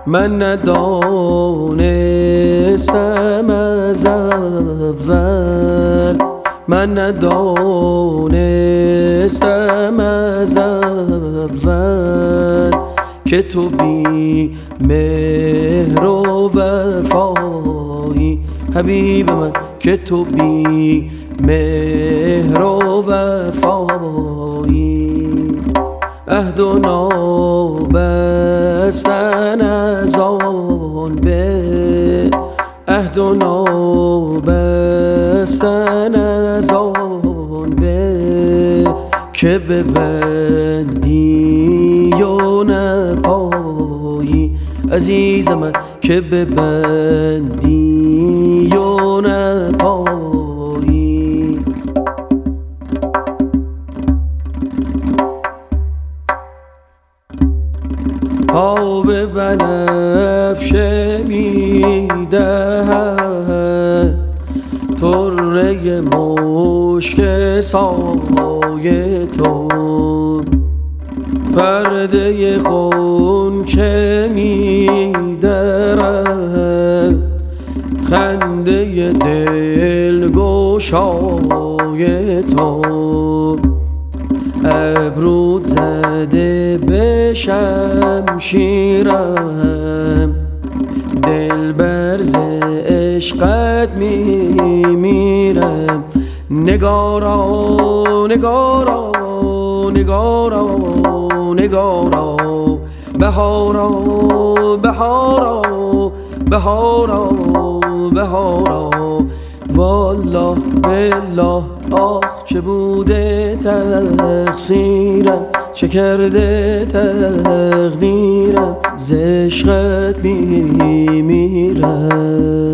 من ندانستم از اول، من ندانستم از اول که تو بی مهر و وفایی. حبیب من که تو بی مهر و وفایی. عهد و نابستن از آن به، عهد و نابستن از آن به که ببندی و نپایی. عزیز من که ببندی و نپایی. آب بنفشه میدهد طره مشک سایه تو، پرده غنچه میدرد خنده دلگشای تو. ابرود زده به شمشیرم، دلبر ز عشقت میمیرم. نگارا نگارا نگارا نگارا، بهارا بهارا بهارا بهارا. والله بالله آخ چه بوده تقصیرم، چه کرده تقدیرم، ز عشقت میمیرم.